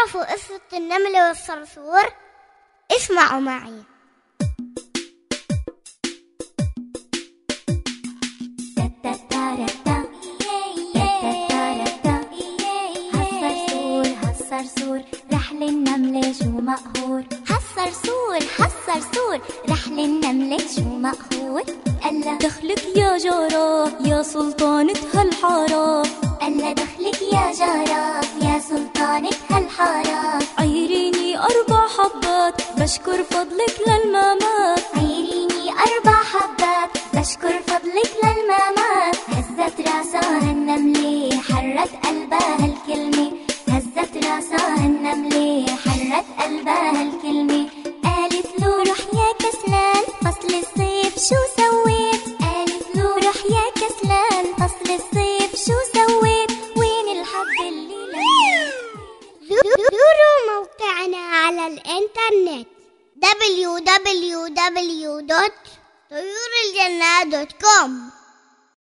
تعرفوا قصة النمل والصرصور؟ اسمعوا معي. هالصرصور رحل النملة شو مقهور. هالصرصور رحل النملة شو مقهور. قال دخلك يا جارة يا سلطانة هالحارة. قال دخلك يا جارة يا سلطانة هالحارة. عيريني 4 حبات بشكر فضلك للمامات. عيريني 4 حبات بشكر فضلك للمامات. هزت راسها النملة حرت قلبها الكلمة. هزت راسها النملة حرت قلبها الكلمة. قالت له روح يا كسلان فصل الصيف شو سويت. قالت له روح يا كسلان فصل الصيف شو سويت. وين الحب اللي زوروا موقعنا على الإنترنت www.طيورالجنة.com